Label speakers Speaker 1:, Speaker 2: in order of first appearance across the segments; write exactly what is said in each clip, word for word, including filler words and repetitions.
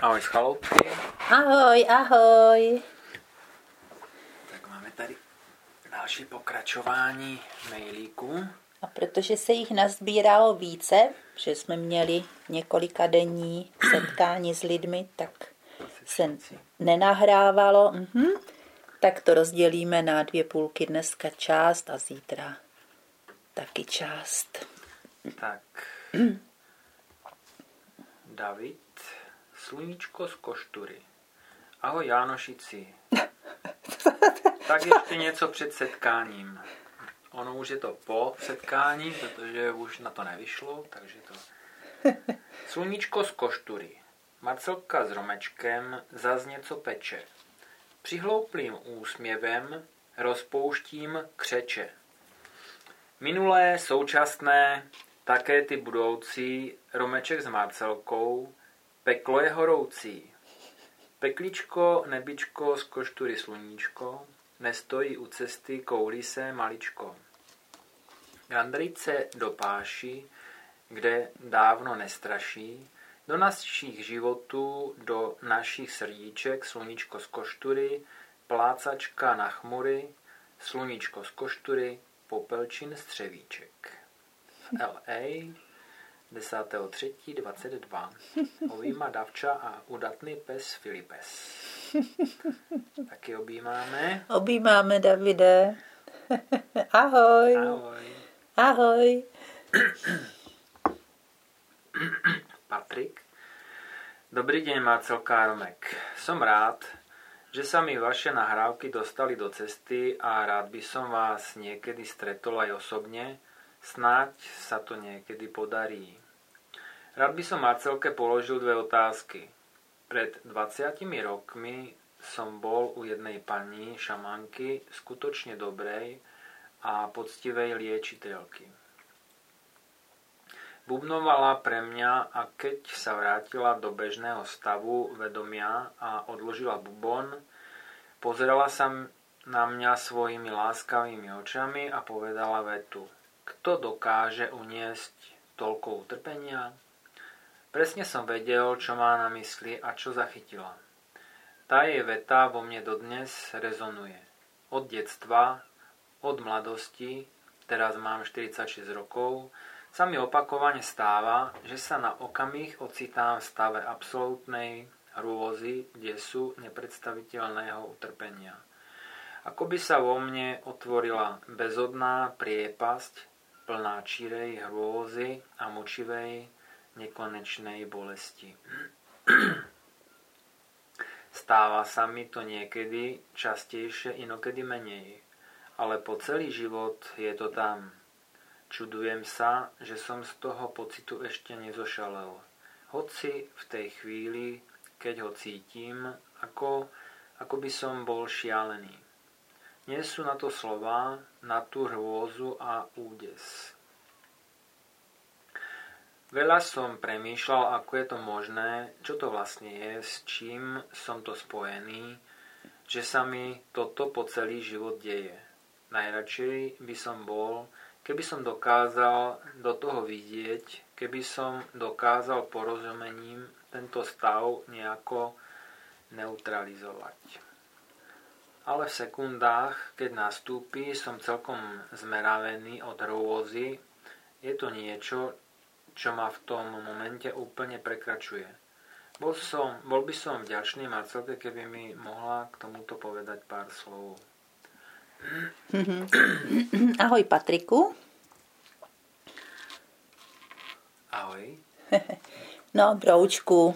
Speaker 1: Ahoj z chaloupky.
Speaker 2: Ahoj, ahoj.
Speaker 1: Tak máme tady další pokračování mailíků.
Speaker 2: A protože se jich nazbíralo více, že jsme měli několika denní setkání s lidmi, tak se nenahrávalo. Mhm. Tak to rozdělíme na dvě půlky, dneska část a zítra taky část.
Speaker 1: Tak. David, sluníčko z Koštury. Ahoj Jánošici. Tak ještě něco před setkáním. Ono už je to po setkání, protože už na to nevyšlo, takže to... Sluníčko z Koštury. Marcelka s Romečkem zas něco peče. Přihlouplým úsměvem rozpouštím křeče. Minulé, současné, také ty budoucí, Romeček s Marcelkou, peklo je horoucí. Pekličko, nebičko, z Koštury sluníčko, nestojí u cesty, koulí se maličko. Jandrice do páši, kde dávno nestraší, do našich životů, do našich srdíček, sluníčko z Koštury, plácačka na chmury, sluníčko z Koštury, popelčin střevíček. V L A desátého třetího dvacet dva. Objíma Davča a udatný pes Filipes. Taky objímáme.
Speaker 2: Objímáme, Davide. Ahoj.
Speaker 1: Ahoj.
Speaker 2: Ahoj.
Speaker 1: Patrik. Dobrý deň, Marcelka a Romek. Som rád, že sa mi vaše nahrávky dostali do cesty a rád by som vás niekedy stretol aj osobne. Snáď sa to niekedy podarí. Rád by som Marcelke položil dve otázky. Pred dvadsiatimi rokmi som bol u jednej pani šamanky, skutočne dobrej a poctivej liečiteľky. Bubnovala pre mňa a keď sa vrátila do bežného stavu vedomia a odložila bubon, pozerala sa na mňa svojimi láskavými očami a povedala vetu: Kto dokáže uniesť toľko utrpenia? Presne som vedel, čo má na mysli a čo zachytila. Tá jej veta vo mne dodnes rezonuje. Od detstva, od mladosti, teraz mám štyridsaťšesť rokov, sa mi opakovane stáva, že sa na okamih ocitám v stave absolútnej hrôzy, desu, nepredstaviteľného utrpenia. Ako by sa vo mne otvorila bezodná priepasť, plná čírej hrôzy a mučivej, nekonečnej bolesti. Stáva sa mi to niekedy častejšie, inokedy menej, ale po celý život je to tam. Čudujem sa, že som z toho pocitu ešte nezošalel. Hoci v tej chvíli, keď ho cítim, ako, ako by som bol šialený. Nie sú na to slová, na tú hrôzu a údes. Veľa som premýšľal, ako je to možné, čo to vlastne je, s čím som to spojený, že sa mi toto po celý život deje. Najradšej by som bol, keby som dokázal do toho vidieť, keby som dokázal porozumením tento stav nejako neutralizovať. Ale v sekundách, keď nastúpi, som celkom zmeravený od hrôzy. Je to niečo, čo ma v tom momente úplne prekračuje. Bol, som, bol by som vďačný Marcelke, keby mi mohla k tomuto povedať pár slov.
Speaker 2: Ahoj, Patriku.
Speaker 1: Ahoj.
Speaker 2: No, broučku.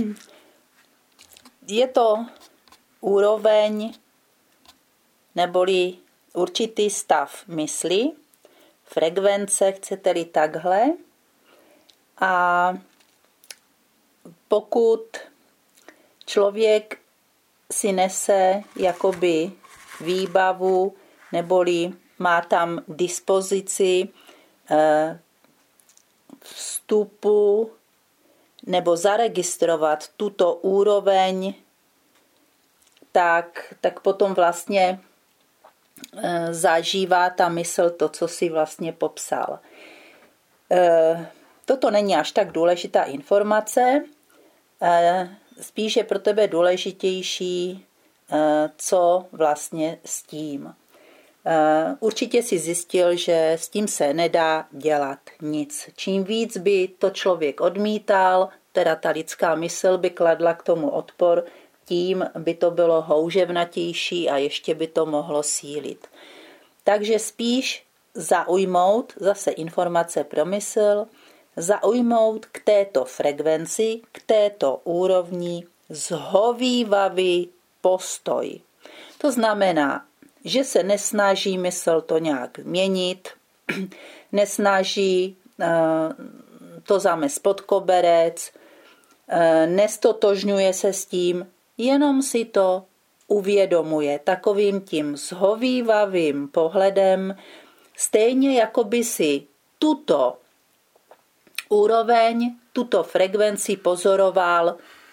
Speaker 2: Je to úroveň neboli určitý stav mysli, frekvence, chcete-li takhle. A pokud člověk si nese jakoby výbavu, neboli má tam dispozici vstupu nebo zaregistrovat tuto úroveň, tak, tak potom vlastně zažívá ta mysl to, co si vlastně popsal. Toto není až tak důležitá informace. spíš je pro tebe důležitější, co vlastně s tím. Určitě si zjistil, že s tím se nedá dělat nic. Čím víc by to člověk odmítal, teda ta lidská mysl by kladla k tomu odpor, tím by to bylo houževnatější a ještě by to mohlo sílit. Takže spíš zaujmout, zase informace pro mysl, zaujmout k této frekvenci, k této úrovni zhovívavý postoj. To znamená, že se nesnaží mysl to nějak měnit, nesnaží to zamést pod koberec, nestotožňuje se s tím, jenom si to uvědomuje takovým tím zhovívavým pohledem, stejně jako by si tuto úroveň, tuto frekvenci pozoroval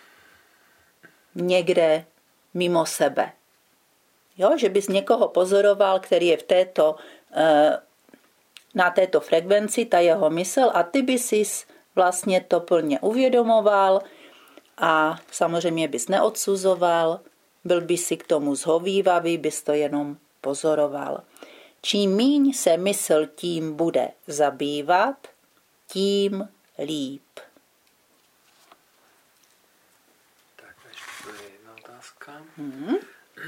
Speaker 2: někde mimo sebe. Jo, že bys někoho pozoroval, který je v této, na této frekvenci, ta jeho mysl, a ty bys si vlastně to plně uvědomoval a samozřejmě bys neodsuzoval, byl bys si k tomu zhovívavý, bys to jenom pozoroval. Čím míň se mysl tím bude zabývat, tím líp.
Speaker 1: Tak, ještě tu je jedna otázka.
Speaker 2: Hmm.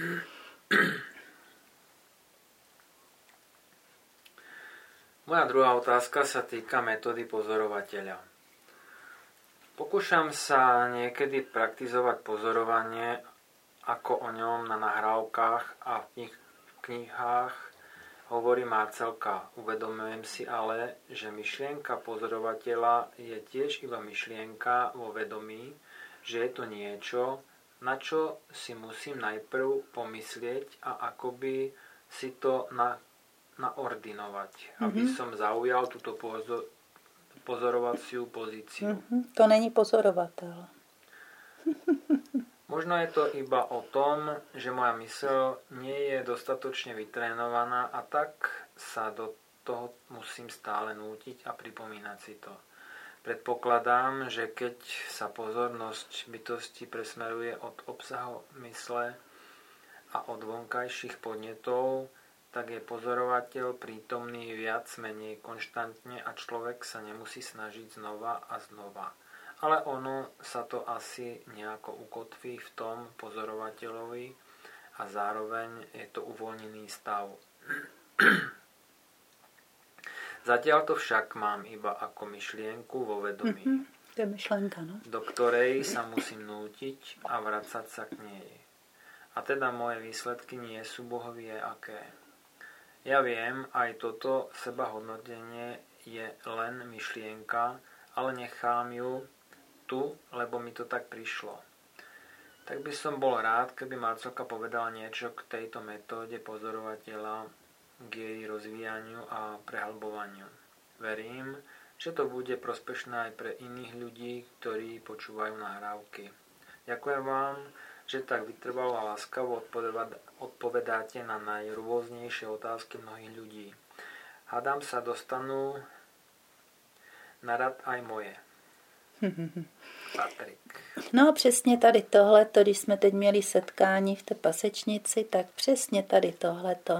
Speaker 1: Moja druhá otázka sa týka metódy pozorovateľa. Pokúšam sa niekedy praktizovať pozorovanie, ako o ňom na nahrávkach a v knih- knihách hovorí Marcelka. Uvedomujem si ale, že myšlienka pozorovateľa je tiež iba myšlienka vo vedomí, že je to niečo, na čo si musím najprv pomyslieť a akoby si to na, naordinovať, mm-hmm. aby som zaujal túto pozor, pozorovaciu pozíciu.
Speaker 2: Mm-hmm. To není pozorovateľ.
Speaker 1: Možno je to iba o tom, že moja mysl nie je dostatočne vytrénovaná a tak sa do toho musím stále nútiť a pripomínať si to. Predpokladám, že keď sa pozornosť bytosti presmeruje od obsahu mysle a od vonkajších podnetov, tak je pozorovateľ prítomný viac menej konštantne a človek sa nemusí snažiť znova a znova. Ale ono sa to asi nejako ukotví v tom pozorovateľovi a zároveň je to uvoľnený stav. Zatiaľ to však mám iba ako myšlienku vo vedomí,
Speaker 2: mm-hmm. to je myšlenka, no?
Speaker 1: do ktorej sa musím nútiť a vracať sa k nej. A teda moje výsledky nie sú bohovie aké. Ja viem, aj toto sebahodnotenie je len myšlienka, ale nechám ju tu, lebo mi to tak prišlo. Tak by som bol rád, keby Marcelka povedala niečo k tejto metóde pozorovateľa, k jej rozvíjaniu a prehlbovaniu. Verím, že to bude prospešné aj pre iných ľudí, ktorí počúvajú nahrávky. Ďakujem vám, že tak vytrvalo a láskavo odpovedáte na najrôznejšie otázky mnohých ľudí. Hádam sa dostanú na rad aj moje. Patrik.
Speaker 2: No přesně tady tohleto, když jsme teď měli setkání v té pasečnici, tak přesně tady tohleto.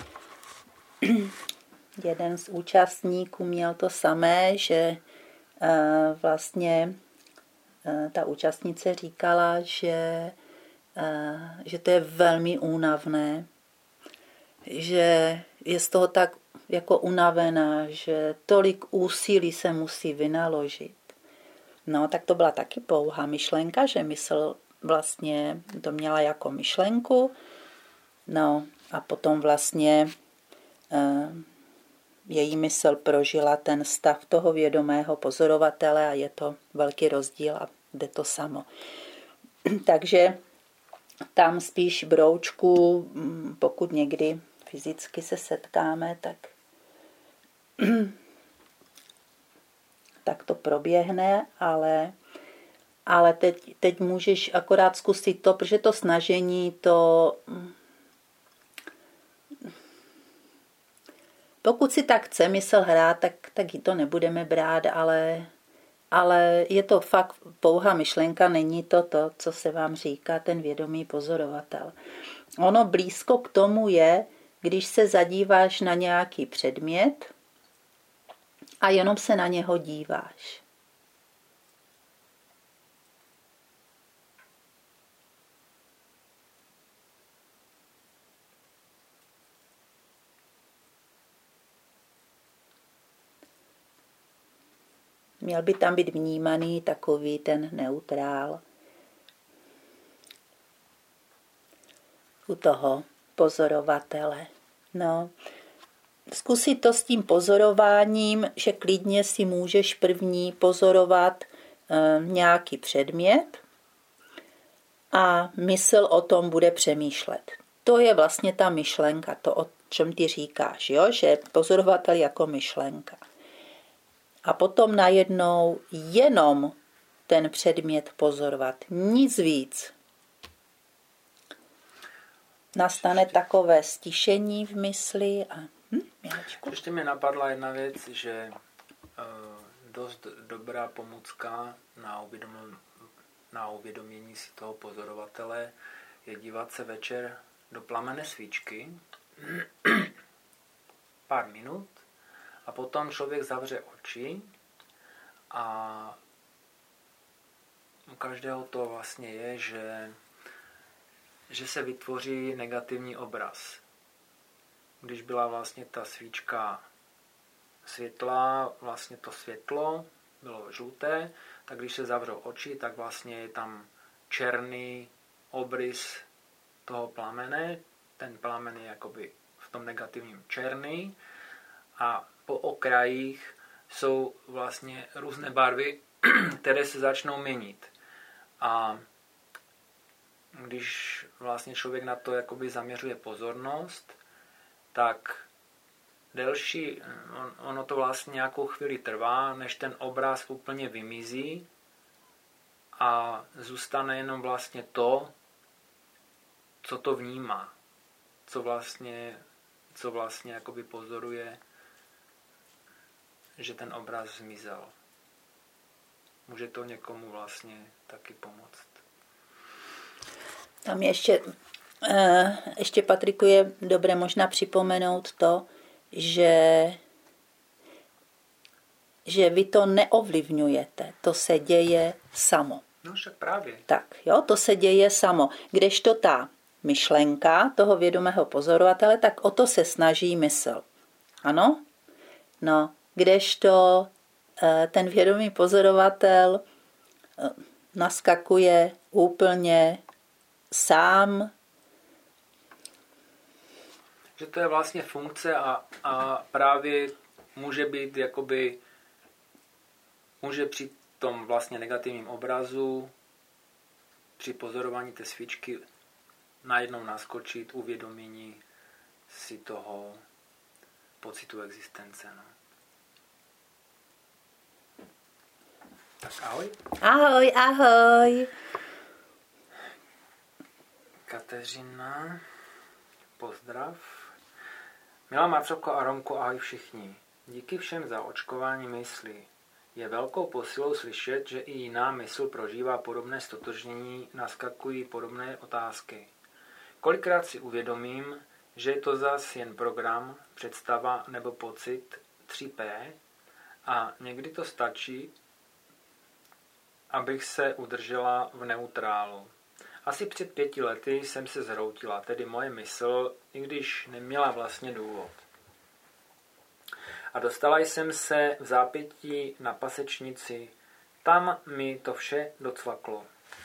Speaker 2: Jeden z účastníků měl to samé, že uh, vlastně uh, ta účastnice říkala, že, uh, že to je velmi únavné, že je z toho tak jako unavená, že tolik úsilí se musí vynaložit. No, tak to byla taky pouhá myšlenka, že mysl vlastně to měla jako myšlenku. No a potom vlastně uh, její mysl prožila ten stav toho vědomého pozorovatele a je to velký rozdíl a jde to samo. Takže tam spíš broučku, pokud někdy fyzicky se setkáme, tak tak to proběhne, ale, ale teď, teď můžeš akorát zkusit to, protože to snažení, to pokud si tak chce mysl hrát, tak, tak ji to nebudeme brát, ale ale je to fakt pouhá myšlenka, není to to, co se vám říká ten vědomý pozorovatel. Ono blízko k tomu je, když se zadíváš na nějaký předmět a jenom se na něho díváš. Měl by tam být vnímaný takový ten neutrál u toho pozorovatele. No, zkusit to s tím pozorováním, že klidně si můžeš první pozorovat e, nějaký předmět a mysl o tom bude přemýšlet. To je vlastně ta myšlenka, to, o čem ty říkáš, jo? Že pozorovatel jako myšlenka. A potom najednou jenom ten předmět pozorovat, nic víc. Nastane takové stišení v mysli a hm,
Speaker 1: ještě mi napadla jedna věc, že uh, dost dobrá pomůcka na uvědomění, na uvědomění si toho pozorovatele je dívat se večer do plamené svíčky pár minut a potom člověk zavře oči a u každého to vlastně je, že že se vytvoří negativní obraz. Když byla vlastně ta svíčka světlá, vlastně to světlo bylo žluté, tak když se zavřou oči, tak vlastně je tam černý obrys toho plamene. Ten plamen je jakoby v tom negativním černý a po okrajích jsou vlastně různé barvy, které se začnou měnit. A když vlastně člověk na to jakoby zaměřuje pozornost, tak delší, on, ono to vlastně nějakou chvíli trvá, než ten obraz úplně vymizí a zůstane jenom vlastně to, co to vnímá, co vlastně, co vlastně jakoby pozoruje, že ten obraz zmizel. Může to někomu vlastně taky pomoct.
Speaker 2: Tam ještě, ještě Patriku je dobré možná připomenout to, že, že vy to neovlivňujete, to se děje samo.
Speaker 1: No však právě.
Speaker 2: Tak, jo, to se děje samo. Kdežto ta myšlenka toho vědomého pozorovatele, tak o to se snaží mysl. Ano? No, kdežto ten vědomý pozorovatel naskakuje úplně sám.
Speaker 1: Že to je vlastně funkce a, a právě může být jakoby, může při tom vlastně negativním obrazu, při pozorování té svíčky najednou naskočit uvědomění si toho pocitu existence. No. Tak ahoj.
Speaker 2: Ahoj, ahoj.
Speaker 1: Kateřina, pozdrav. Milá Marcelko a Romko, ahoj všichni. Díky všem za očkování mysli. Je velkou posilou slyšet, že i jiná mysl prožívá podobné stotožnění, naskakují podobné otázky. Kolikrát si uvědomím, že je to zas jen program, představa nebo pocit tři pé a někdy to stačí, abych se udržela v neutrálu. Asi před pěti lety jsem se zhroutila, tedy moje mysl, i když neměla vlastně důvod. A dostala jsem se v zápětí na pasečnici, tam mi to vše docvaklo.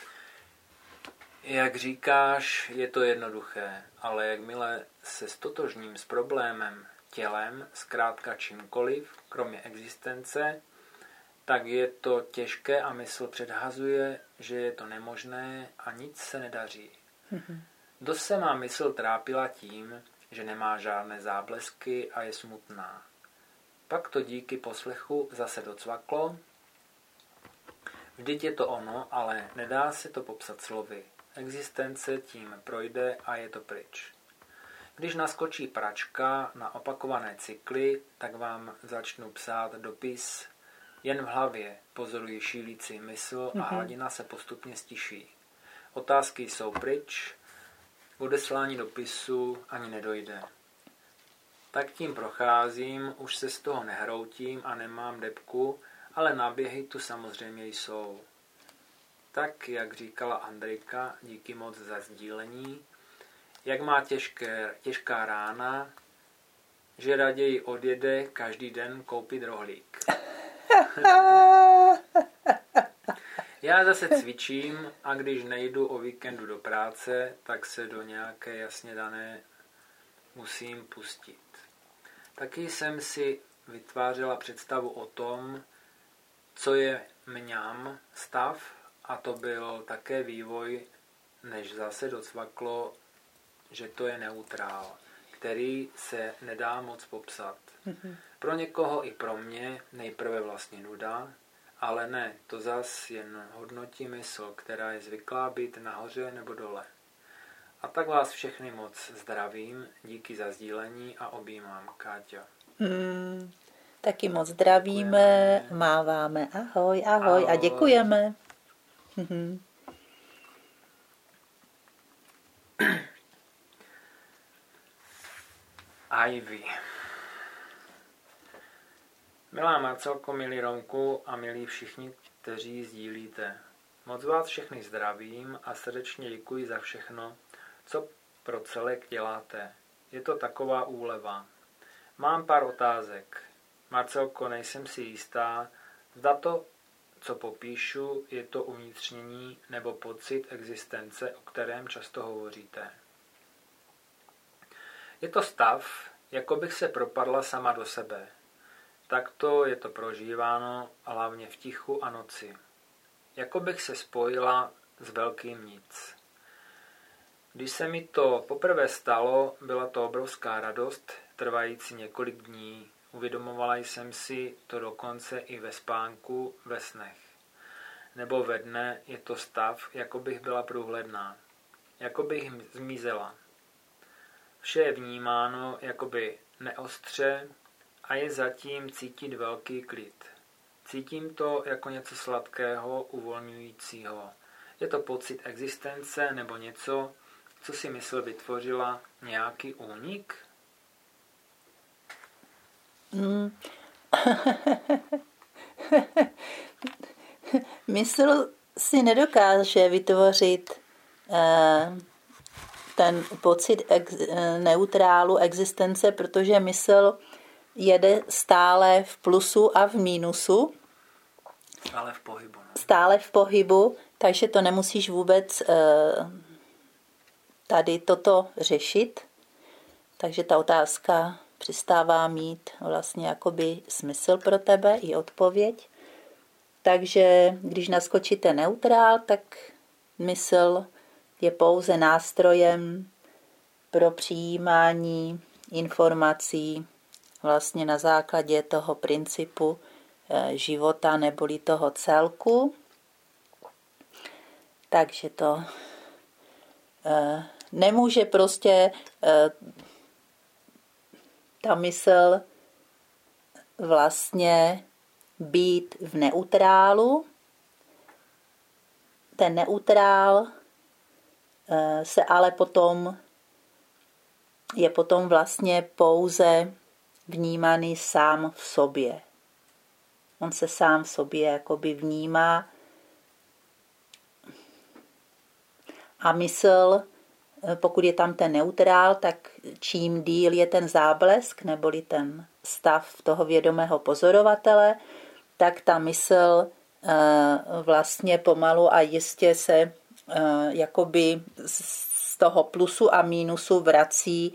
Speaker 1: Jak říkáš, je to jednoduché, ale jakmile se stotožním s problémem, tělem, zkrátka čímkoliv, kromě existence, tak je to těžké a mysl předhazuje, že je to nemožné a nic se nedaří. Mm-hmm. Dost se má mysl trápila tím, že nemá žádné záblesky a je smutná. Pak to díky poslechu zase docvaklo. Vždyť je to ono, ale nedá se to popsat slovy. Existence tím projde a je to pryč. Když naskočí pračka na opakované cykly, tak vám začnu psát dopis Jen v hlavě pozoruji šílící mysl a hladina se postupně stiší. Otázky jsou pryč, k odeslání dopisu ani nedojde. Tak tím procházím, už se z toho nehroutím a nemám debku, ale náběhy tu samozřejmě jsou. Tak, jak říkala Andrejka, díky moc za sdílení, jak má těžké, těžká rána, že raději odjede každý den koupit rohlík. Já zase cvičím a když nejdu o víkendu do práce, tak se do nějaké jasně dané musím pustit. Taky jsem si vytvářela představu o tom, co je mňam stav, a to byl také vývoj, než zase docvaklo, že to je neutrál, který se nedá moc popsat. Mm-hmm. Pro někoho i pro mě nejprve vlastně nuda, ale ne, to zas jen hodnotí mysl, která je zvyklá být nahoře nebo dole. A tak vás všechny moc zdravím, díky za sdílení a objímám, Káťa.
Speaker 2: Hmm, taky moc zdravíme, děkujeme. Máváme ahoj, ahoj, ahoj a děkujeme. Mhm.
Speaker 1: Ivy. Milá Marcelko, milý Romku a milí všichni, kteří sdílíte. Moc vás všechny zdravím a srdečně děkuji za všechno, co pro celek děláte. Je to taková úleva. Mám pár otázek. Marcelko, nejsem si jistá, zda to, co popíšu, je to uvnitřnění nebo pocit existence, o kterém často hovoříte. Je to stav, jako bych se propadla sama do sebe. Takto je to prožíváno, hlavně v tichu a noci. Jako bych se spojila s velkým nic. Když se mi to poprvé stalo, byla to obrovská radost, trvající několik dní. Uvědomovala jsem si to dokonce i ve spánku, ve snech. Nebo ve dne je to stav, jako bych byla průhledná. Jako bych zmizela. Vše je vnímáno jakoby neostře a je zatím cítit velký klid. Cítím to jako něco sladkého, uvolňujícího. Je to pocit existence nebo něco, co si mysl vytvořila, nějaký únik?
Speaker 2: Hmm. Mysl si nedokáže vytvořit eh, ten pocit ex, neutrálu existence, protože mysl jede stále v plusu a v mínusu.
Speaker 1: Stále v pohybu. Ne?
Speaker 2: Stále v pohybu, takže to nemusíš vůbec eh, tady toto řešit. Takže ta otázka přestává mít vlastně jakoby smysl pro tebe i odpověď. Takže když naskočíte neutrál, tak mysl je pouze nástrojem pro přijímání informací vlastně na základě toho principu života neboli toho celku. Takže to nemůže prostě ta mysl vlastně být v neutrálu. Ten neutrál se ale potom je potom vlastně pouze vnímaný sám v sobě. On se sám v sobě jakoby vnímá a mysl, pokud je tam ten neutrál, tak čím díl je ten záblesk, neboli ten stav toho vědomého pozorovatele, tak ta mysl vlastně pomalu a jistě se jakoby z toho plusu a mínusu vrací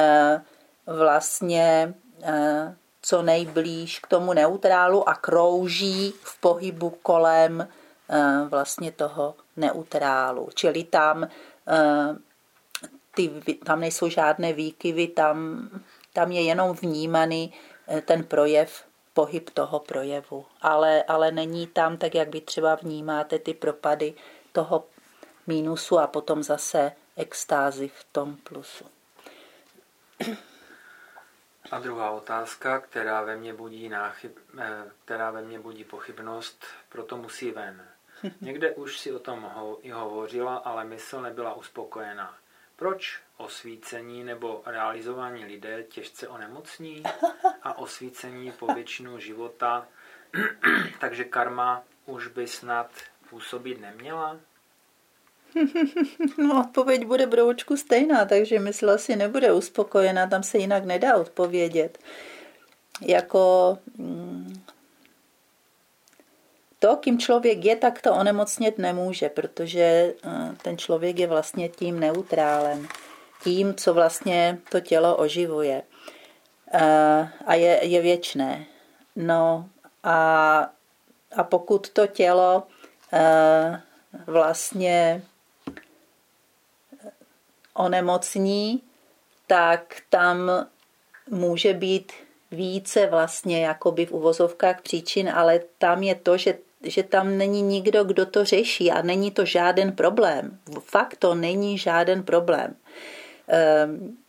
Speaker 2: vlastně co nejblíž k tomu neutrálu a krouží v pohybu kolem vlastně toho neutrálu. Čili tam, ty, tam nejsou žádné výkyvy, tam, tam je jenom vnímaný ten projev, pohyb toho projevu. Ale, ale není tam tak, jak vy třeba vnímáte ty propady toho mínusu a potom zase extázi v tom plusu.
Speaker 1: A druhá otázka, která ve mně budí, náchyb, která ve mně budí pochybnost, proto musí ven. Někde už si o tom ho, i hovořila, ale mysl nebyla uspokojená. Proč osvícení nebo realizovaní lidé těžce onemocní a osvícení po většinu života, takže karma už by snad působit neměla?
Speaker 2: No, odpověď bude broučku stejná, takže mysl asi nebude uspokojená, tam se jinak nedá odpovědět. Jako to, kým člověk je, tak to onemocnět nemůže, protože ten člověk je vlastně tím neutrálem, tím, co vlastně to tělo oživuje a je, je věčné. No a, a pokud to tělo vlastně onemocní, tak tam může být více vlastně jakoby v uvozovkách příčin, ale tam je to, že, že tam není nikdo, kdo to řeší a není to žádný problém. Fakt to není žádný problém. Um,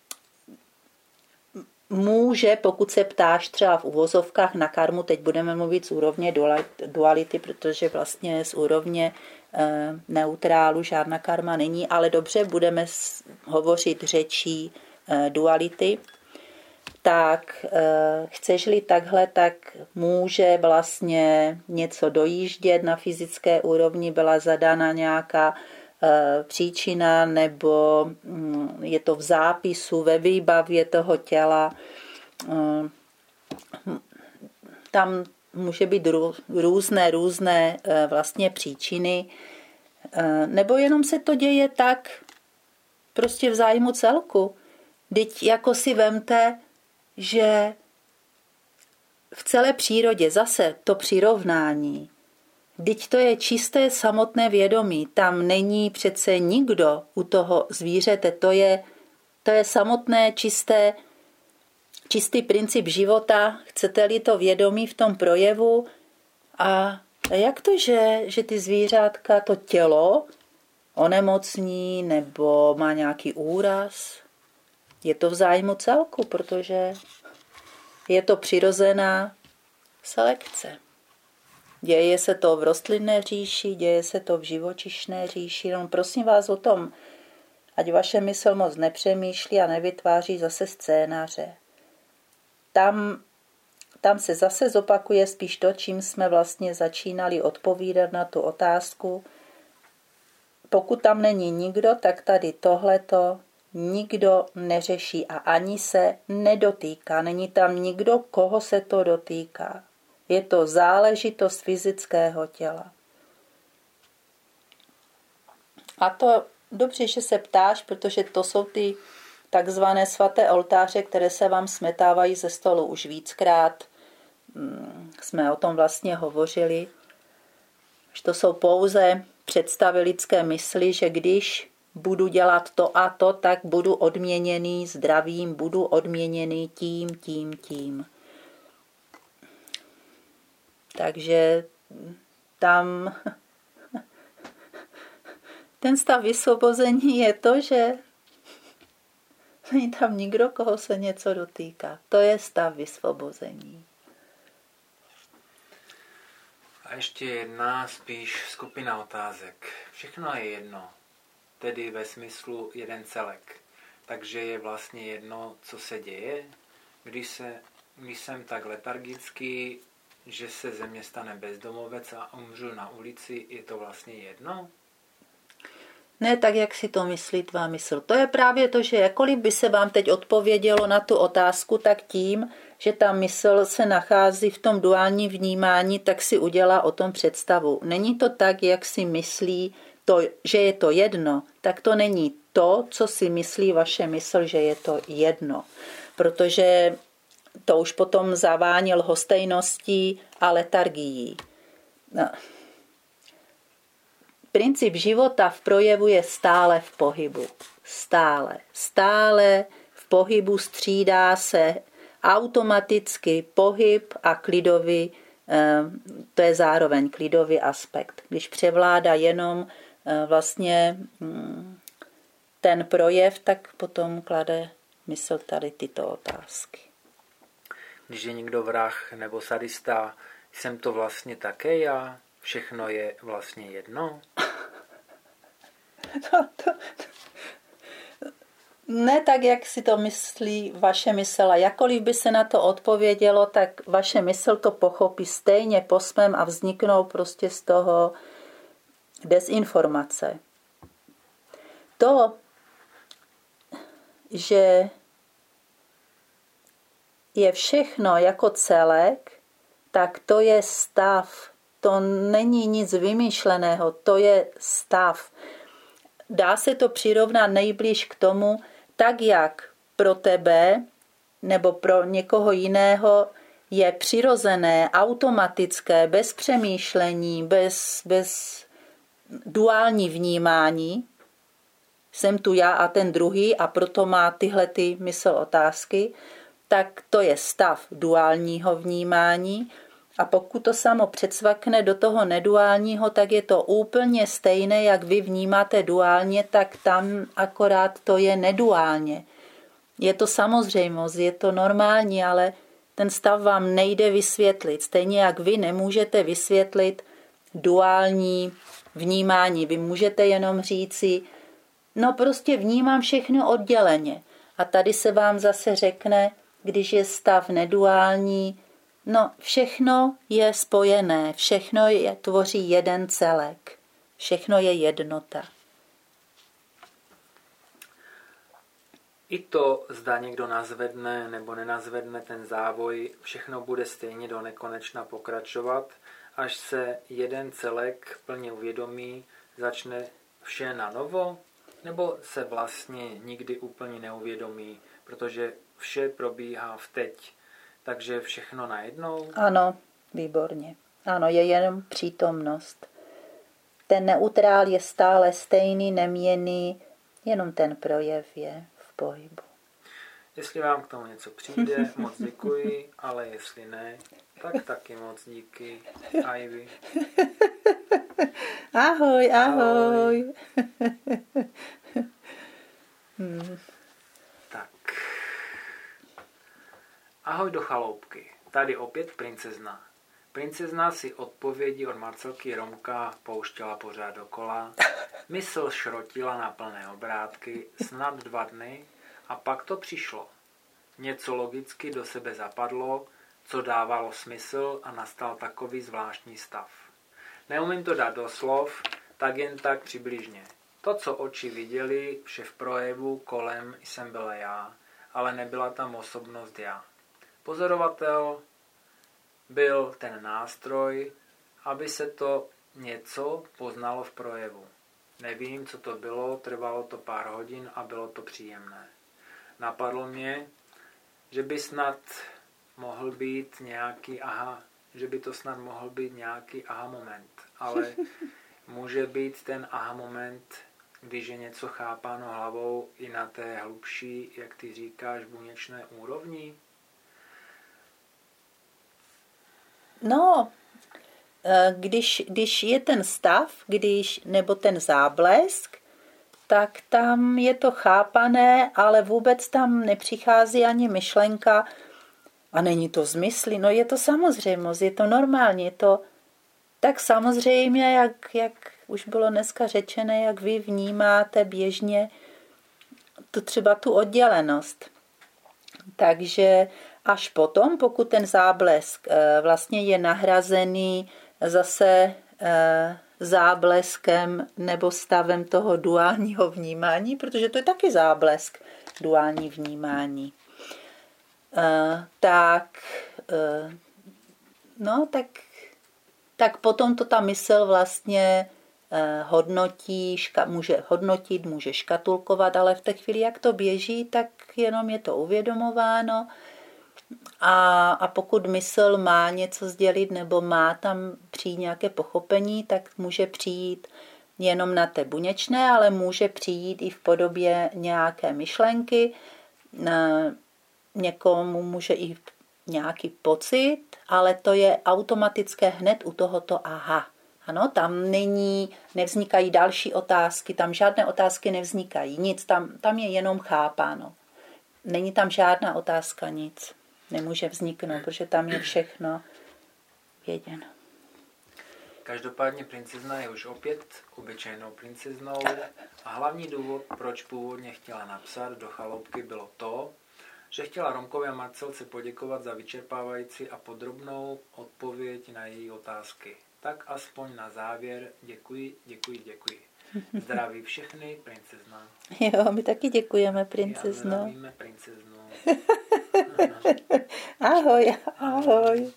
Speaker 2: může, pokud se ptáš třeba v uvozovkách na karmu, teď budeme mluvit z úrovně duality, protože vlastně z úrovně e, neutrálu žádná karma není, ale dobře, budeme hovořit řečí e, duality, tak e, chceš-li takhle, tak může vlastně něco dojíždět na fyzické úrovni, byla zadána nějaká e, příčina, nebo mm, je to v zápisu, ve výbavě toho těla. E, tam může být rů, různé, různé e, vlastně příčiny, e, nebo jenom se to děje tak prostě v zájmu celku. Vždyť jako si vemte, že v celé přírodě zase to přirovnání, vždyť to je čisté samotné vědomí, tam není přece nikdo u toho zvířete, to je, to je samotné čisté, čistý princip života, chcete-li to vědomí v tom projevu. A jak to, že, že ty zvířátka, to tělo onemocní nebo má nějaký úraz? Je to v zájmu celku, protože je to přirozená selekce. Děje se to v rostlinné říši, děje se to v živočišné říši. No, prosím vás o tom, ať vaše mysl moc nepřemýšlí a nevytváří zase scénáře. Tam, tam se zase zopakuje spíš to, čím jsme vlastně začínali odpovídat na tu otázku. Pokud tam není nikdo, tak tady tohleto nikdo neřeší a ani se nedotýká. Není tam nikdo, koho se to dotýká. Je to záležitost fyzického těla. A to dobře, že se ptáš, protože to jsou ty takzvané svaté oltáře, které se vám smetávají ze stolu už víckrát. Jsme o tom vlastně hovořili. Že to jsou pouze představy lidské mysli, že když budu dělat to a to, tak budu odměněný zdravím, budu odměněný tím, tím, tím. Takže tam ten stav vysvobození je to, že není tam nikdo, koho se něco dotýká. To je stav vysvobození.
Speaker 1: A ještě jedna spíš skupina otázek. Všechno je jedno. Tedy ve smyslu jeden celek. Takže je vlastně jedno, co se děje. Když, se, když jsem tak letargický, že se ze mě stane bezdomovec a umřu na ulici, je to vlastně jedno?
Speaker 2: Ne tak, jak si to myslí tvá mysl. To je právě to, že jakkoliv by se vám teď odpovědělo na tu otázku, tak tím, že ta mysl se nachází v tom duálním vnímání, tak si udělá o tom představu. Není to tak, jak si myslí, to, že je to jedno, tak to není to, co si myslí vaše mysl, že je to jedno. Protože to už potom zavání lhostejností a letargií. No. Princip života v projevu je stále v pohybu. Stále. Stále v pohybu střídá se automaticky pohyb a klidový, to je zároveň klidový aspekt. Když převládá jenom vlastně ten projev, tak potom klade mysl tady tyto otázky.
Speaker 1: když je někdo vrah nebo sadista, jsem to vlastně také já? Všechno je vlastně jedno?
Speaker 2: To, to, ne tak, jak si to myslí vaše mysl. A jakkoliv by se na to odpovědělo, tak vaše mysl to pochopí stejně posmem a vzniknou prostě z toho dezinformace. To, že je všechno jako celek, tak to je stav. To není nic vymyšleného, to je stav. Dá se to přirovnat nejblíž k tomu, tak jak pro tebe nebo pro někoho jiného je přirozené, automatické, bez přemýšlení, bez, bez duální vnímání. Jsem tu já a ten druhý a proto má tyhle ty mysl otázky, tak to je stav duálního vnímání. A pokud to samo předsvakne do toho neduálního, tak je to úplně stejné, jak vy vnímáte duálně, tak tam akorát to je neduálně. Je to samozřejmost, je to normální, ale ten stav vám nejde vysvětlit. Stejně jak vy nemůžete vysvětlit duální vnímání. Vy můžete jenom říci, no prostě vnímám všechno odděleně. A tady se vám zase řekne, když je stav neduální, no všechno je spojené, všechno je, tvoří jeden celek. Všechno je jednota.
Speaker 1: I to, zda někdo nazvedne nebo nenazvedne ten závoj, všechno bude stejně do nekonečna pokračovat, až se jeden celek plně uvědomí, začne vše na novo, nebo se vlastně nikdy úplně neuvědomí, protože vše probíhá v teď. Takže všechno najednou?
Speaker 2: Ano, výborně. Ano, je jenom přítomnost. Ten neutrál je stále stejný, neměnný, jenom ten projev je v pohybu.
Speaker 1: Jestli vám k tomu něco přijde, moc děkuji, ale jestli ne, tak taky moc díky. A i vy.
Speaker 2: Ahoj, ahoj.
Speaker 1: hmm. Tak. Ahoj do chaloupky. Tady opět princezna. Princezna si odpovědi od Marcelky Romka pouštěla pořád dokola. Mysl šrotila na plné obrátky snad dva dny a pak to přišlo. Něco logicky do sebe zapadlo, co dávalo smysl a nastal takový zvláštní stav. Neumím to dát do slov, tak jen tak přibližně. To, co oči viděli, vše v projevu kolem jsem byla já, ale nebyla tam osobnost já. Pozorovatel byl ten nástroj, aby se to něco poznalo v projevu. Nevím, co to bylo, trvalo to pár hodin a bylo to příjemné. Napadlo mě, že by snad mohl být nějaký aha, že by to snad mohl být nějaký aha moment, ale může být ten aha moment, když je něco chápáno hlavou i na té hlubší, jak ty říkáš, buněčné úrovni?
Speaker 2: No, když, když je ten stav, když, nebo ten záblesk, tak tam je to chápané, ale vůbec tam nepřichází ani myšlenka a není to zmysly. No je to samozřejmost, je to normální, je to tak samozřejmě, jak, jak už bylo dneska řečené, jak vy vnímáte běžně tu, třeba tu oddělenost. Takže až potom, pokud ten záblesk vlastně je nahrazený zase zábleskem nebo stavem toho duálního vnímání, protože to je taky záblesk, duální vnímání, tak, no, tak, tak potom to ta mysl vlastně hodnotí, ška, může hodnotit, může škatulkovat, ale v té chvíli, jak to běží, tak jenom je to uvědomováno. A, a pokud mysl má něco sdělit nebo má tam přijít nějaké pochopení, tak může přijít jenom na té buněčné, ale může přijít i v podobě nějaké myšlenky. Někomu může i nějaký pocit, ale to je automatické hned u tohoto aha. Ano, tam není, nevznikají další otázky, tam žádné otázky nevznikají, nic, tam, tam je jenom chápáno. Není tam žádná otázka, nic. nemůže vzniknout, protože tam je všechno věděno.
Speaker 1: Každopádně princezna je už opět obyčejnou princeznou a hlavní důvod, proč původně chtěla napsat do chaloupky, bylo to, že chtěla Romkovi a Marcelce poděkovat za vyčerpávající a podrobnou odpověď na její otázky. Tak aspoň na závěr děkuji, děkuji, děkuji. Zdraví všechny, princezna.
Speaker 2: Jo, my taky děkujeme, princezno.
Speaker 1: Já zdravíme princeznu.
Speaker 2: Ahoj, ahoj.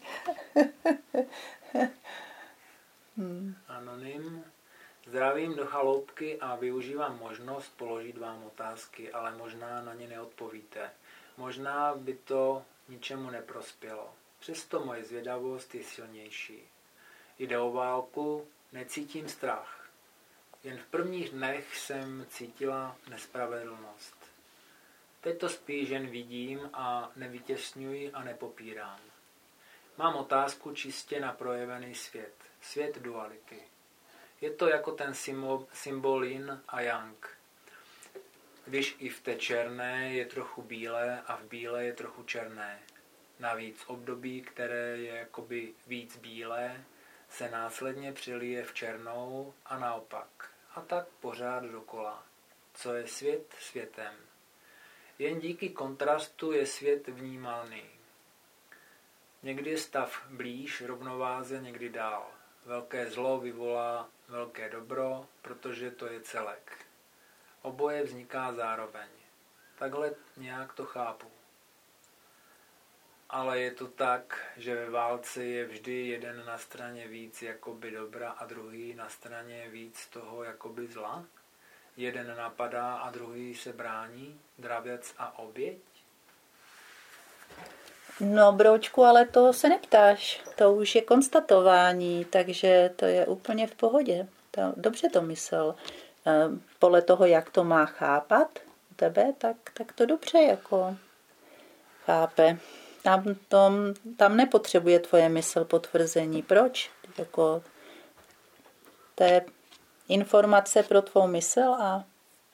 Speaker 2: Hmm.
Speaker 1: Anonym. Zdravím do chaloupky a využívám možnost položit vám otázky, ale možná na ně neodpovíte. Možná by to ničemu neprospělo. Přesto moje zvědavost je silnější. Jde o válku, necítím strach. Jen v prvních dnech jsem cítila nespravedlnost. Teď to spíš jen vidím a nevytěsňuji a nepopírám. Mám otázku čistě na projevený svět. Svět duality. Je to jako ten symbol, symbol yin a yang. Když i v té černé je trochu bílé a v bílé je trochu černé. Navíc období, které je jakoby víc bílé, se následně přelije v černou a naopak. A tak pořád dokola. Co je svět světem? Jen díky kontrastu je svět vnímaný. Někdy je stav blíž rovnováze, někdy dál. Velké zlo vyvolá velké dobro, protože to je celek. Oboje vzniká zároveň. Takhle nějak to chápu. Ale je to tak, že ve válce je vždy jeden na straně víc jakoby dobra a druhý na straně víc toho jakoby zla? Jeden napadá a druhý se brání? Dravěc a oběť?
Speaker 2: No, broučku, ale to se neptáš. To už je konstatování, takže to je úplně v pohodě. To, dobře to myslel. Podle toho, jak to má chápat u tebe, tak, tak to dobře jako chápe. Tam, tom, tam nepotřebuje tvoje mysl potvrzení. Proč? Jako, to je informace pro tvou mysl a,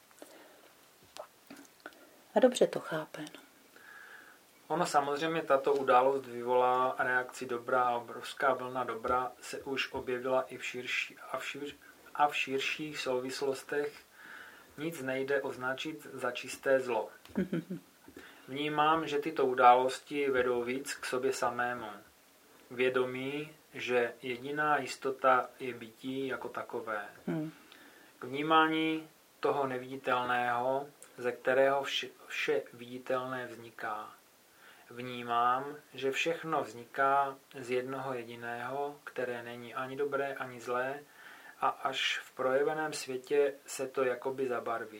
Speaker 2: a dobře to chápe. No.
Speaker 1: Ono samozřejmě tato událost vyvolá reakci dobra a obrovská vlna dobra se už objevila i v širší, a, v šir, a v širších souvislostech. Nic nejde označit za čisté zlo. Vnímám, že tyto události vedou víc k sobě samému. Vědomí, že jediná jistota je bytí jako takové. K vnímání toho neviditelného, ze kterého vše, vše viditelné vzniká. Vnímám, že všechno vzniká z jednoho jediného, které není ani dobré, ani zlé, a až v projeveném světě se to jakoby zabarví.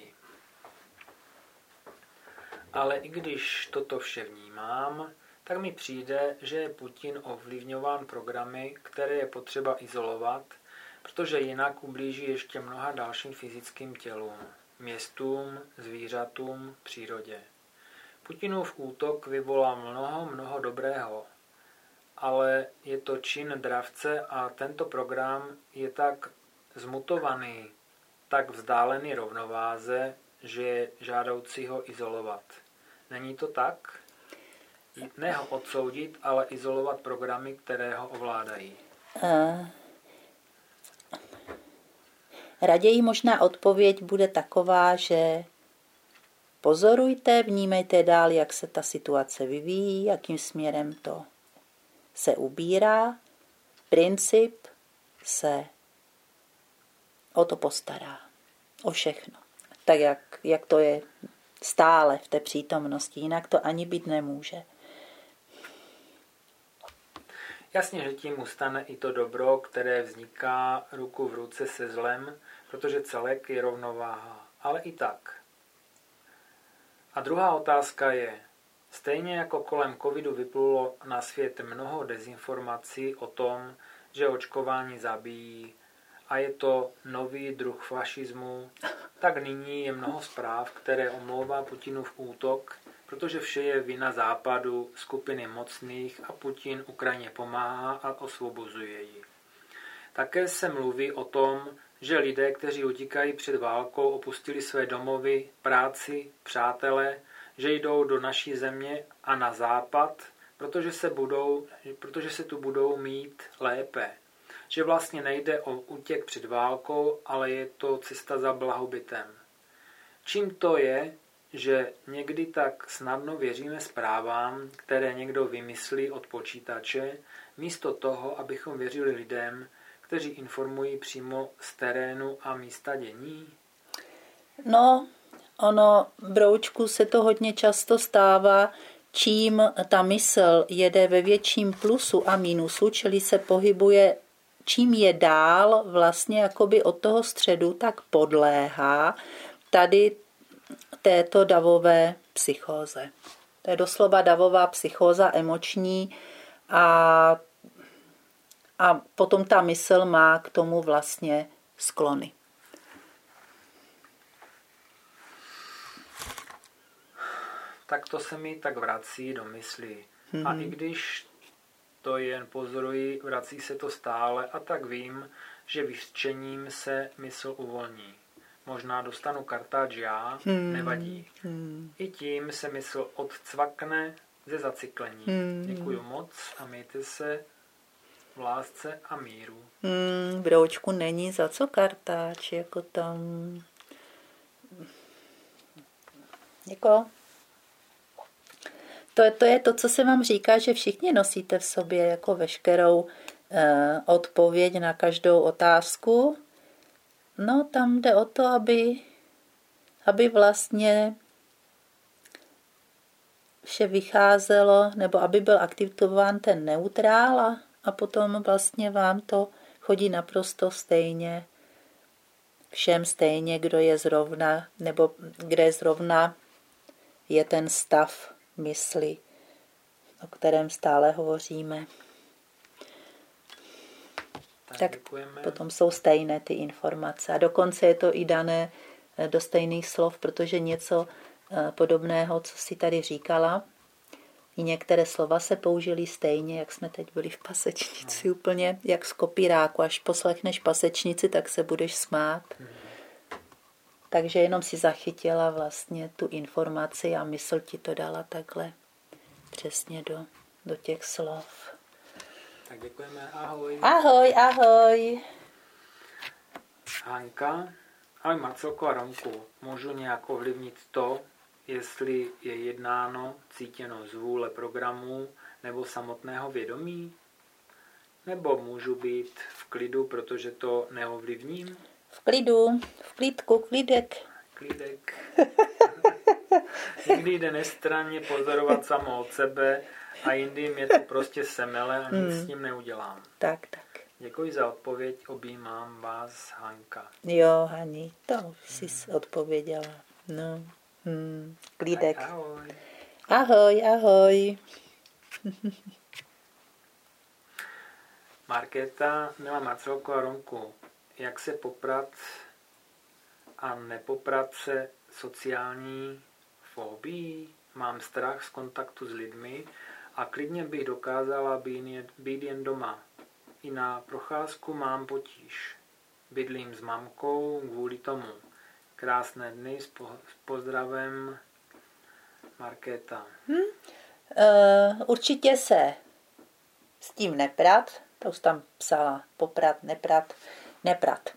Speaker 1: Ale i když toto vše vnímám, tak mi přijde, že je Putin ovlivňován programy, které je potřeba izolovat, protože jinak ublíží ještě mnoha dalším fyzickým tělům, městům, zvířatům, přírodě. Putinův útok vyvolá mnoho, mnoho dobrého, ale je to čin dravce a tento program je tak zmutovaný, tak vzdálený rovnováze, že je žádoucí ho izolovat. Není to tak? Ne ho odsoudit, ale izolovat programy, které ho ovládají.
Speaker 2: Uh, raději možná odpověď bude taková, že pozorujte, vnímejte dál, jak se ta situace vyvíjí, jakým směrem to se ubírá. Princip se o to postará. O všechno. Tak, jak, jak to je stále v té přítomnosti. Jinak to ani být nemůže.
Speaker 1: Jasně, že tím ustane i to dobro, které vzniká ruku v ruce se zlem, protože celek je rovnováha. Ale i tak. A druhá otázka je, stejně jako kolem covidu vyplulo na svět mnoho dezinformací o tom, že očkování zabíjí a je to nový druh fašismu, tak nyní je mnoho zpráv, které omlouvá Putinův útok, protože vše je vina Západu, skupiny mocných a Putin Ukrajině pomáhá a osvobozuje ji. Také se mluví o tom, že lidé, kteří utíkají před válkou, opustili své domovy, práci, přátele, že jdou do naší země a na západ, protože se, budou, protože se tu budou mít lépe. Že vlastně nejde o útěk před válkou, ale je to cesta za blahobytem. Čím to je, že někdy tak snadno věříme zprávám, které někdo vymyslí od počítače, místo toho, abychom věřili lidem, kteří informují přímo z terénu a místa dění?
Speaker 2: No, ono, broučku, se to hodně často stává, čím ta mysl jede ve větším plusu a mínusu, čili se pohybuje, čím je dál vlastně jakoby od toho středu, tak podléhá tady této davové psychóze. To je doslova davová psychóza emoční a, a potom ta mysl má k tomu vlastně sklony.
Speaker 1: Tak to se mi tak vrací do mysli.
Speaker 2: Mm-hmm.
Speaker 1: A i když to jen pozoruji, vrací se to stále a tak vím, že vyřčením se mysl uvolní. Možná dostanu kartáč já, hmm. nevadí. Hmm. I tím se mysl odcvakne ze zacyklení. Hmm. Děkuju moc a mějte se v lásce a míru.
Speaker 2: Hmm, broučku, není za co kartáč, jako tam... Jako... To, to je to, co se vám říká, že všichni nosíte v sobě jako veškerou eh, odpověď na každou otázku. No, tam jde o to, aby, aby vlastně vše vycházelo, nebo aby byl aktivován ten neutrál a, a potom vlastně vám to chodí naprosto stejně, všem stejně, kdo je zrovna, nebo kde zrovna je ten stav mysli, o kterém stále hovoříme.
Speaker 1: Tak,
Speaker 2: tak
Speaker 1: děkujeme.
Speaker 2: Potom jsou stejné ty informace. A dokonce je to i dané do stejných slov, protože něco podobného, co si tady říkala, i některé slova se použily stejně, jak jsme teď byli v pasečnici, no. Úplně jak z kopíráku. Až poslechneš pasečnici, tak se budeš smát. Hmm. Takže jenom si zachytila vlastně tu informaci a mysl ti to dala takhle přesně do, do těch slov.
Speaker 1: Tak děkujeme, ahoj.
Speaker 2: Ahoj, ahoj.
Speaker 1: Hanka, ahoj Marcelko a Romku. Můžu nějak ovlivnit to, jestli je jednáno, cítěno z vůle programu nebo samotného vědomí? Nebo můžu být v klidu, protože to neovlivním?
Speaker 2: V klidu, v klidku, klidek.
Speaker 1: Klidek. Někdy jde nestranně pozorovat samo od sebe a jindy mě to prostě semele a nic hmm. s tím neudělám.
Speaker 2: Tak, tak.
Speaker 1: Děkuji za odpověď, objímám vás, Hanka.
Speaker 2: Jo, Hani, to jsi hmm. odpověděla. No, hmm. Klidek.
Speaker 1: Tak ahoj.
Speaker 2: Ahoj, ahoj.
Speaker 1: Markéta, milá Marcelko a Romku, jak se poprat a nepoprat se sociální fobii? Mám strach z kontaktu s lidmi a klidně bych dokázala být jen doma. I na procházku mám potíž. Bydlím s mamkou kvůli tomu. Krásné dny, s pozdravem, Markéta.
Speaker 2: Hmm. Uh, určitě se s tím neprat, to už tam psala, poprat, neprat, neprat.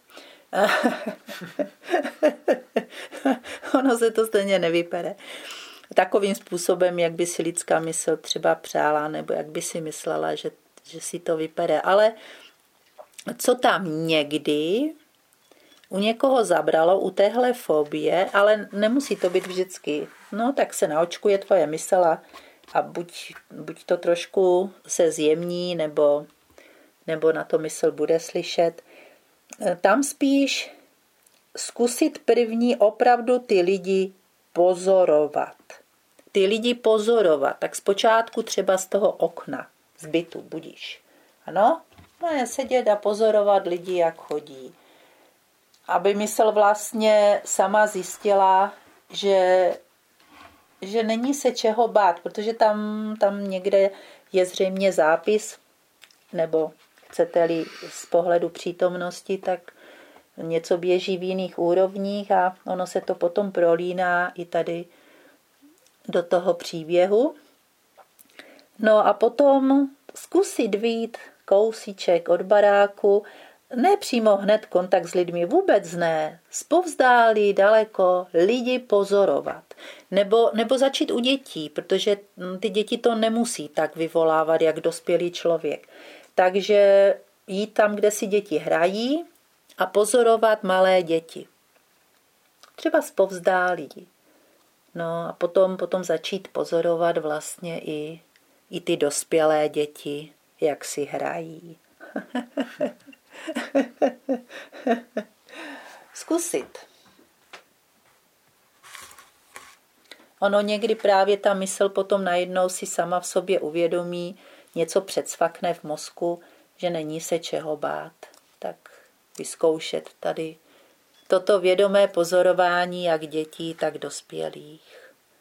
Speaker 2: Ono se to stejně nevypere. Takovým způsobem, jak by si lidská mysl třeba přála, nebo jak by si myslela, že, že si to vypere. Ale co tam někdy u někoho zabralo, u téhle fobie, ale nemusí to být vždycky. No tak se naočkuje tvoje mysl a, a buď, buď to trošku se zjemní, nebo, nebo na to mysl bude slyšet. Tam spíš zkusit první opravdu ty lidi pozorovat. Ty lidi pozorovat, tak zpočátku třeba z toho okna, z bytu, budíš. Ano? No je sedět a pozorovat lidi, jak chodí. Aby mysl vlastně sama zjistila, že, že není se čeho bát, protože tam, tam někde je zřejmě zápis, nebo chcete-li z pohledu přítomnosti, tak něco běží v jiných úrovních a ono se to potom prolíná i tady do toho příběhu. No a potom zkusit vyjít kousíček od baráku, ne přímo hned kontakt s lidmi, vůbec ne, zpovzdálí daleko lidi pozorovat. Nebo, nebo začít u dětí, protože ty děti to nemusí tak vyvolávat, jak dospělý člověk. Takže jít tam, kde si děti hrají a pozorovat malé děti. Třeba zpovzdálí. No a potom, potom začít pozorovat vlastně i, i ty dospělé děti, jak si hrají. Zkusit. Ono někdy právě ta mysl potom najednou si sama v sobě uvědomí, něco předsvakne v mozku, že není se čeho bát. Tak vyzkoušet tady toto vědomé pozorování jak dětí, tak dospělých.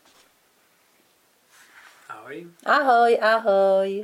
Speaker 1: Ahoj.
Speaker 2: Ahoj, ahoj.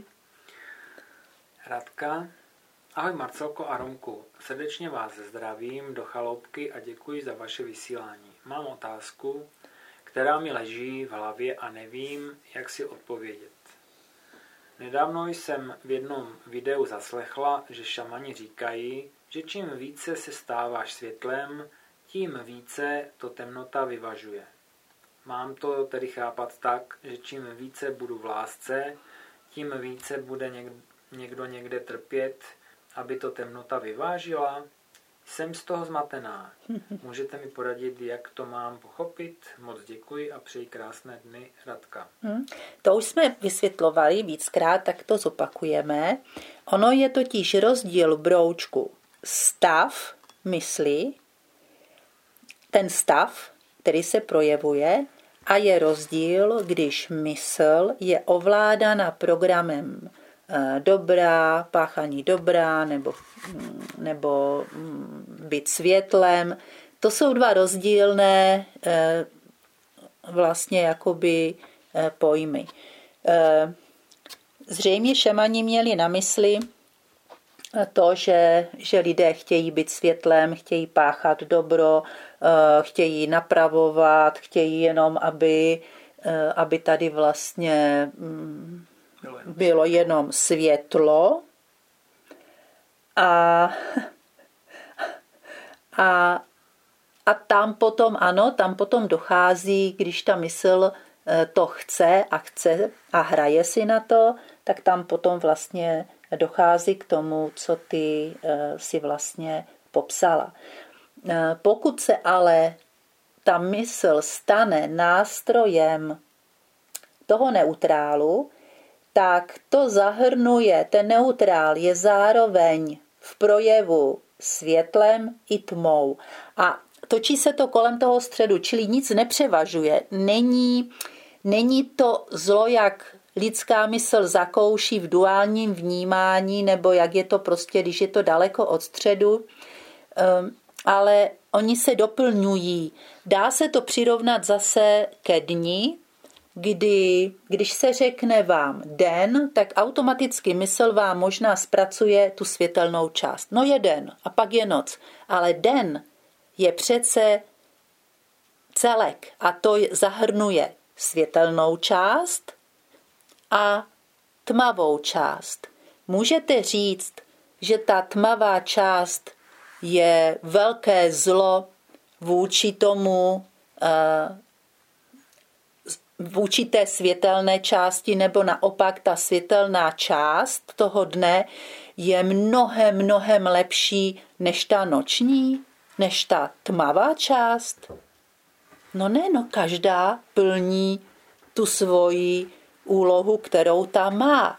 Speaker 1: Radka. Ahoj Marcelko a Romku. Srdečně vás zdravím do chaloupky a děkuji za vaše vysílání. Mám otázku, která mi leží v hlavě a nevím, jak si odpovědět. Nedávno jsem v jednom videu zaslechla, že šamani říkají, že čím více se stáváš světlem, tím více to temnota vyvažuje. Mám to tedy chápat tak, že čím více budu v lásce, tím více bude někdo někde trpět, aby to temnota vyvážila? Jsem z toho zmatená. Můžete mi poradit, jak to mám pochopit? Moc děkuji a přeji krásné dny, Radka.
Speaker 2: Hmm. To už jsme vysvětlovali víckrát, tak to zopakujeme. Ono je totiž rozdíl broučku stav mysli, ten stav, který se projevuje, a je rozdíl, když mysl je ovládána programem dobrá, páchání dobrá, nebo, nebo být světlem. To jsou dva rozdílné vlastně jakoby pojmy. Zřejmě šamani měli na mysli to, že, že lidé chtějí být světlem, chtějí páchat dobro, chtějí napravovat, chtějí jenom, aby, aby tady vlastně bylo jenom světlo a, a, a tam potom, ano, tam potom dochází, když ta mysl to chce a chce a hraje si na to, tak tam potom vlastně dochází k tomu, co ty si vlastně popsala. Pokud se ale ta mysl stane nástrojem toho neutrálu, tak to zahrnuje, ten neutrál je zároveň v projevu světlem i tmou. A točí se to kolem toho středu, čili nic nepřevažuje. Není, není to zlo, jak lidská mysl zakouší v duálním vnímání, nebo jak je to prostě, když je to daleko od středu, ale oni se doplňují. Dá se to přirovnat zase ke dni, kdy, když se řekne vám den, tak automaticky mysl vám možná zpracuje tu světelnou část. No je den a pak je noc, ale den je přece celek a to zahrnuje světelnou část a tmavou část. Můžete říct, že ta tmavá část je velké zlo vůči tomu, vůči té světelné části, nebo naopak ta světelná část toho dne je mnohem, mnohem lepší než ta noční, než ta tmavá část? No ne, no každá plní tu svoji úlohu, kterou tam má.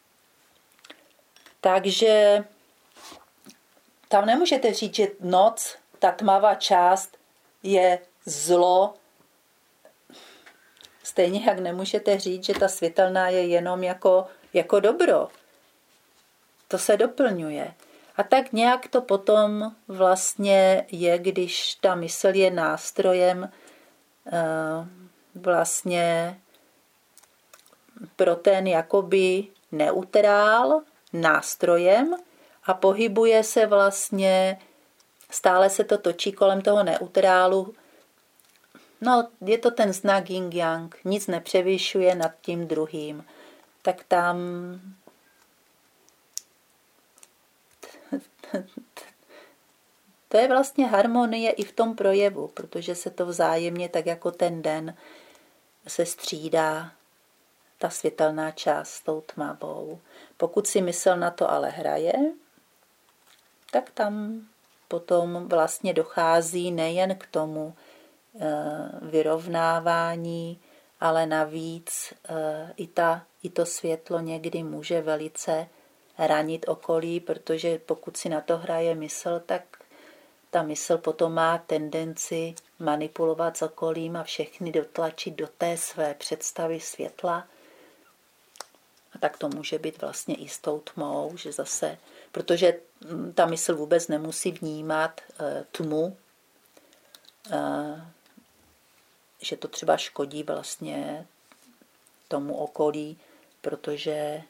Speaker 2: Takže tam nemůžete říct, že noc, ta tmavá část je zlo. Stejně jak nemůžete říct, že ta světelná je jenom jako, jako dobro. To se doplňuje. A tak nějak to potom vlastně je, když ta mysl je nástrojem vlastně pro ten jakoby neutrál, nástrojem a pohybuje se vlastně, stále se to točí kolem toho neutrálu. No, je to ten znak yin-yang, nic nepřevyšuje nad tím druhým. tak tam to je vlastně harmonie i v tom projevu, protože se to vzájemně, tak jako ten den, se střídá ta světelná část s tou tmavou. Pokud si mysl na to ale hraje, tak tam potom vlastně dochází nejen k tomu vyrovnávání, ale navíc i, ta, i to světlo někdy může velice ranit okolí, protože pokud si na to hraje mysl, tak ta mysl potom má tendenci manipulovat s okolím a všechny dotlačit do té své představy světla. A tak to může být vlastně i s tou tmou, že zase, protože ta mysl vůbec nemusí vnímat e, tmu, e, že to třeba škodí vlastně tomu okolí, protože e,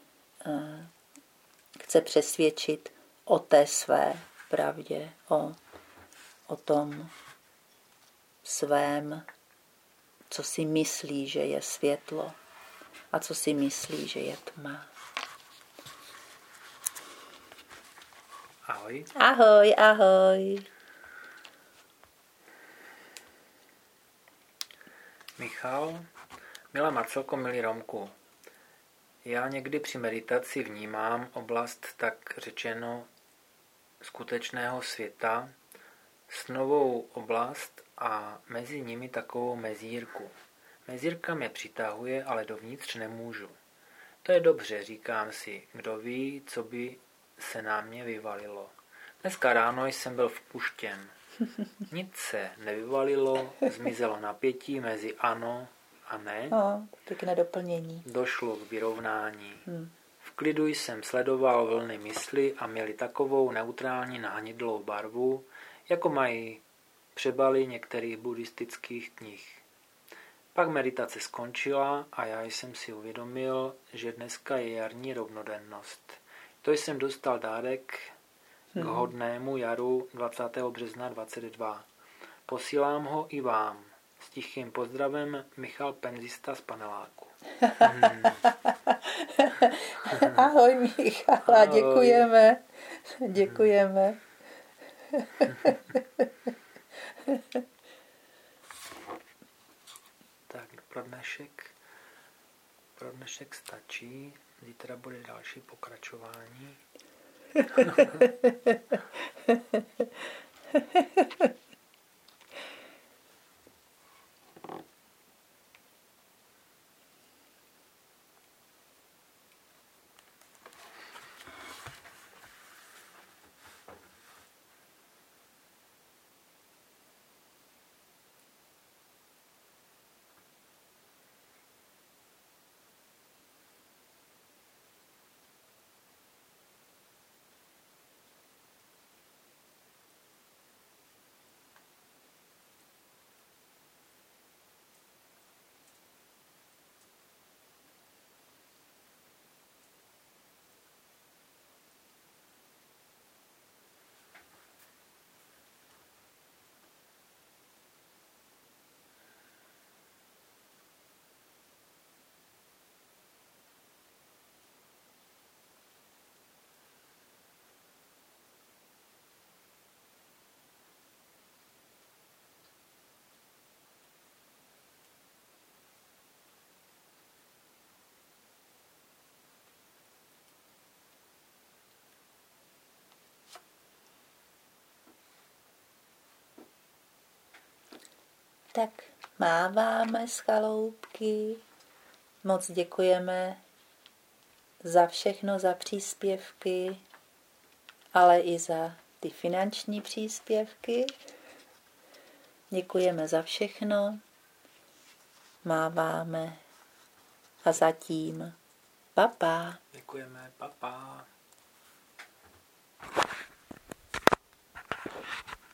Speaker 2: chce přesvědčit o té své pravdě, o, o tom svém, co si myslí, že je světlo a co si myslí, že je tma.
Speaker 1: Ahoj.
Speaker 2: Ahoj, ahoj.
Speaker 1: Michal, milá Marcelko, milý Romku. Já někdy při meditaci vnímám oblast tak řečeno skutečného světa, snovou oblast a mezi nimi takovou mezírku. Mezírka mě přitahuje, ale dovnitř nemůžu. To je dobře, říkám si, kdo ví, co by se na mě vyvalilo. Dneska ráno jsem byl vpuštěn. Nic se nevyvalilo, zmizelo napětí mezi ano a ne.
Speaker 2: No, pěkné doplnění.
Speaker 1: Došlo k vyrovnání.
Speaker 2: Hmm.
Speaker 1: V klidu jsem sledoval vlny mysli a měli takovou neutrální nahnidlou barvu, jako mají přebaly některých buddhistických knih. Pak meditace skončila a já jsem si uvědomil, že dneska je jarní rovnodennost. To jsem dostal dárek k hodnému jaru dvacátého března dvacet dva. Posílám ho i vám. S tichým pozdravem Michal Penzista z Paneláku. Hmm.
Speaker 2: Ahoj Michala, děkujeme. Děkujeme.
Speaker 1: Tak pro dnešek, pro dnešek stačí. Zítra bude další pokračování.
Speaker 2: Tak máváme z chaloupky. Moc děkujeme za všechno, za příspěvky, ale i za ty finanční příspěvky. Děkujeme za všechno. Máváme a zatím pa, pa.
Speaker 1: Děkujeme, pa, pa.